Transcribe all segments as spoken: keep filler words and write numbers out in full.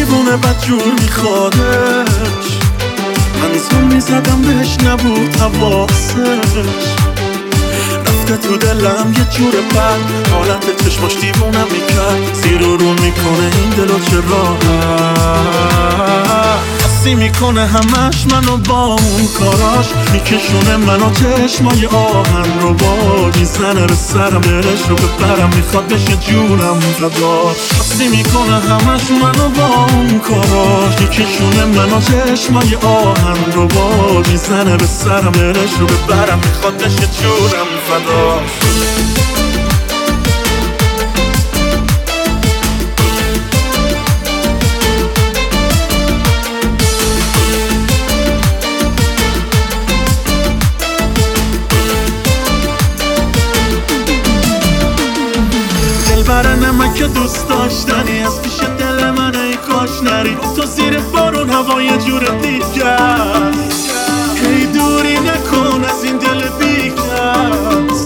دیوونه بدجور میخوادش، من زون میزدم بهش نبود حواسش. رفته تو دلم یه جور بد، حالت چشماش دیوونم میکرد. زیر و رو میکنه این دلو چه راحت، حسی میکنه همش منو با اون کاراش. میکشونه منو چشمای آهن رو باد، میزنه به سرم دلش رو ببرم، میخواد بشه جونم فداش. حسی میکنه همش منو با اون کاراش، میکشونه منو چشمای آهن رو باد، میزنه به سرم دلش رو ببرم، میخواد بشه جونم فداش. برای نمک دوست داشتنی از پیش دل من ای کاش نری. تو زیر بارون هوا یه جور دیگه است، هی دوری نکن از این دل بیکس.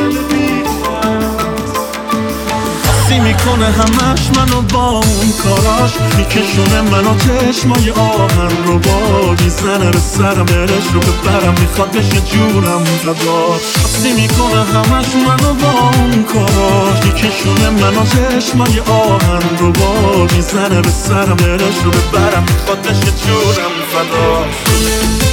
حسی میکنه همش منو با اون کاراش، میکشونه منو چشمای آهن رو باد، میزنه به سرم دلش رو ببرم، میخواد بشه جونم فداش. حسی میکنه همش منو با اون کاراش، میکشونه منو چشمای آهن رو باد، میزنه به سرم دلش رو ببرم، میخواد بشه جونم فداش.